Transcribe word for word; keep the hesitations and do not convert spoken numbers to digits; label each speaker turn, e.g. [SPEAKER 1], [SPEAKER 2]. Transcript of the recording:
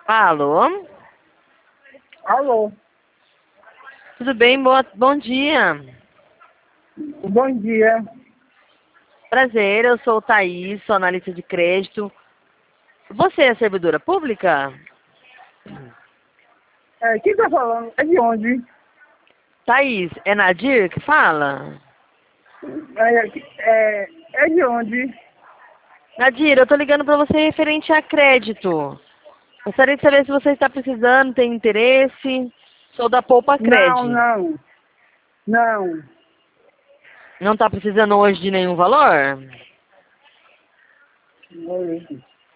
[SPEAKER 1] Alô?
[SPEAKER 2] Alô,
[SPEAKER 1] Tudo bem? Boa, bom dia.
[SPEAKER 2] bom dia.
[SPEAKER 1] Prazer, eu sou o Thaís, sou analista de crédito. Você é servidora pública?
[SPEAKER 2] É, quem tá falando? É de onde?
[SPEAKER 1] Thaís, é Nadir que fala?
[SPEAKER 2] É, é, é de onde?
[SPEAKER 1] Nadir, eu tô ligando pra você referente a crédito. Gostaria de saber se você está precisando, tem interesse. Sou da Poupa
[SPEAKER 2] Não,
[SPEAKER 1] Cred.
[SPEAKER 2] não, não.
[SPEAKER 1] Não está precisando hoje de nenhum valor?
[SPEAKER 2] Oi.